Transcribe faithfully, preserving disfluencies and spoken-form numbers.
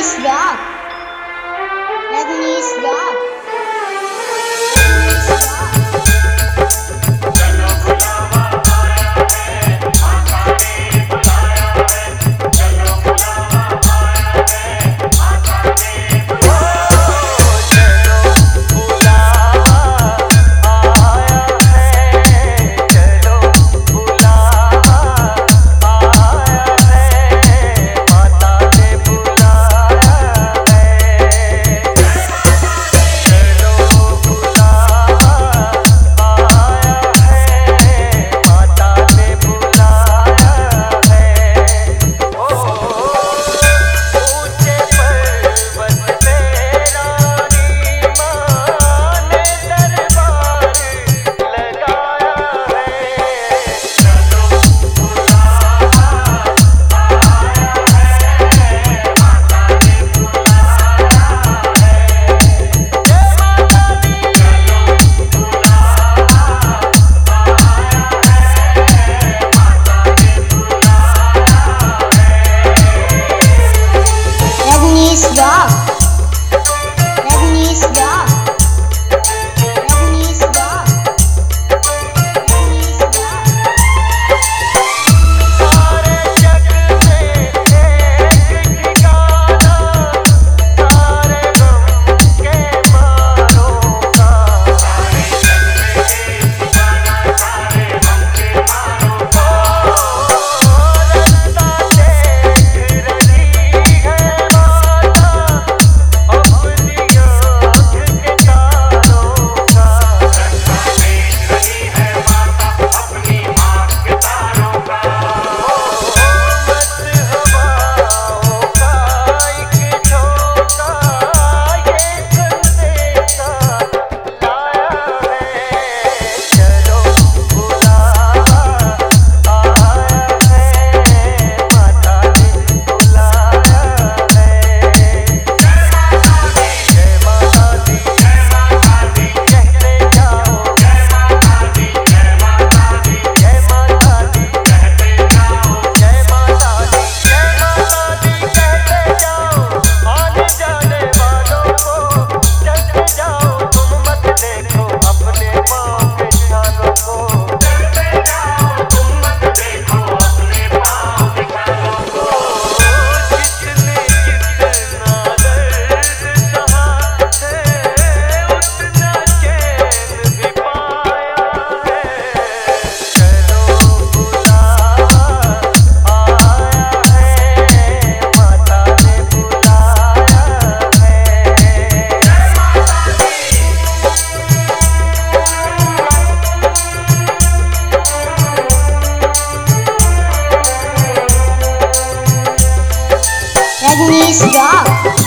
Rajnish Rock. Rajnish Rock. Rajnish Rock. Rajnish Rock. Rajnish Rock. Rajnish Rock. सारे जग में एक ठिकाना, सारे गम के मारों का। सारे जग में एक ठिकाना, सारे गम के मारों का। रास्ता देख रही है माता अपनी आँख के तारों का। रास्ता देख रही है माता अपनी आँख के तारों का। मत हवाओं का एक झोंका ये संदेशा लाया है। चलो बुलावा आया है, माता ने बुलाया है। जय माता दी, जय माता दी, कहते जाओ। जय माता दी, जय माता दी, जय माता दी, कहते जाओ। जय माता दी, जय माता दी, कहते जाओ। आने जाने वालों को चलते जाओ, तुम मत देखो अपने पाँव के निशानों को। चलते जाओ, तुम मत देखो अपने पाँव के निशानों को। जिसने जितना दर्द सहा है, उतना चैन भी पाया है। चलो बुलावा आया है, माता ने बुलाया है। जय माता Rajnish Rock.